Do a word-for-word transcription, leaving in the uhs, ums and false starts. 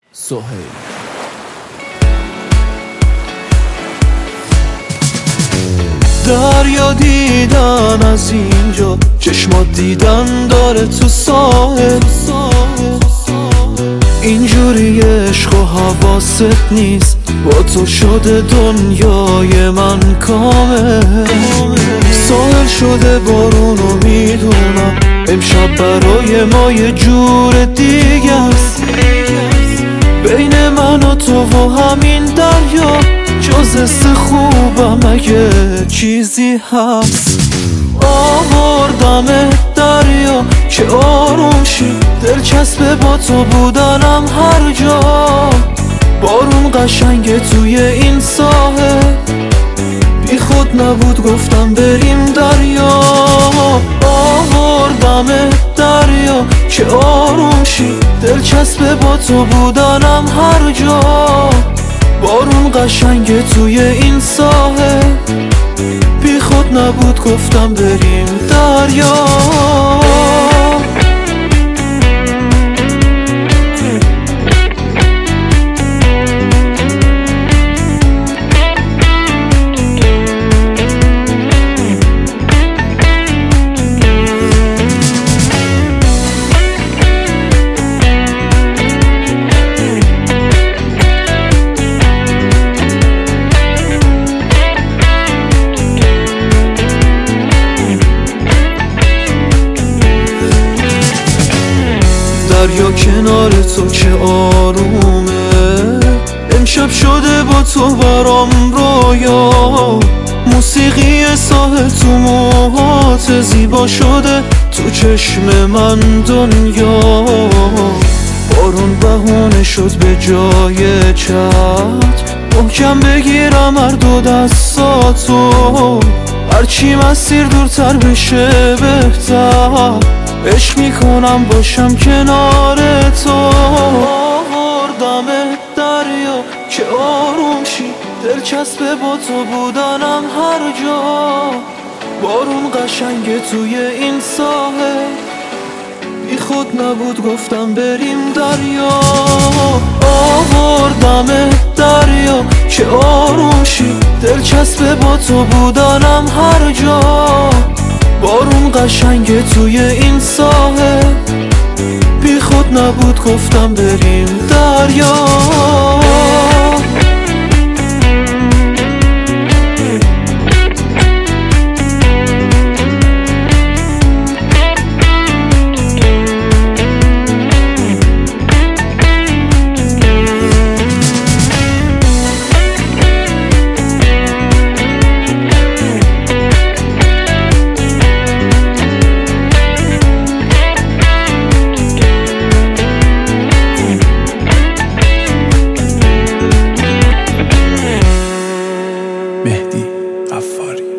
سهیل. دریا دیدن از اینجا، چشمات دیدن داره تو ساحل. اینجوری عشق و حواست نیست، با تو شده دنیای من کامل. ساحل شده بارون و میدونم امشب برای ما یه جور دیگه است. بین من و تو و همین دریا جز است خوبم اگه چیزی هست. آوردم دریا که آروم شی، دلچسبه با تو بودنم هر جا. بارون قشنگه توی این ساحل، بی خود نبود گفتم بریم دریا. آوردم دریا که آروم شی، دلچسبه با تو بودنم هر جا. بارون قشنگه توی این ساحل، بی خود نبود گفتم بریم دریا. دریا کنار تو چه آرومه، امشب شده با تو برام رویا. موسیقی ساحل تو موهات زیبا شده، تو چشم من دنیا. بارون بهونه شد به جای چتر، محکم بگیرم هر دو دستاتو. هرچی مسیر دورتر بشه بهتر، عشق میکنم باشم کنار تو. آوردم دریا که آروم شی، دلچسبه با تو بودنم هر جا. بارون قشنگه توی این ساحل، بی خود نبود گفتم بریم دریا. آوردم دریا که آروم شی، دلچسبه با تو بودنم هر جا. بارون قشنگه توی این ساحل، بی خود نبود گفتم بریم دریا. مهدی غفاری.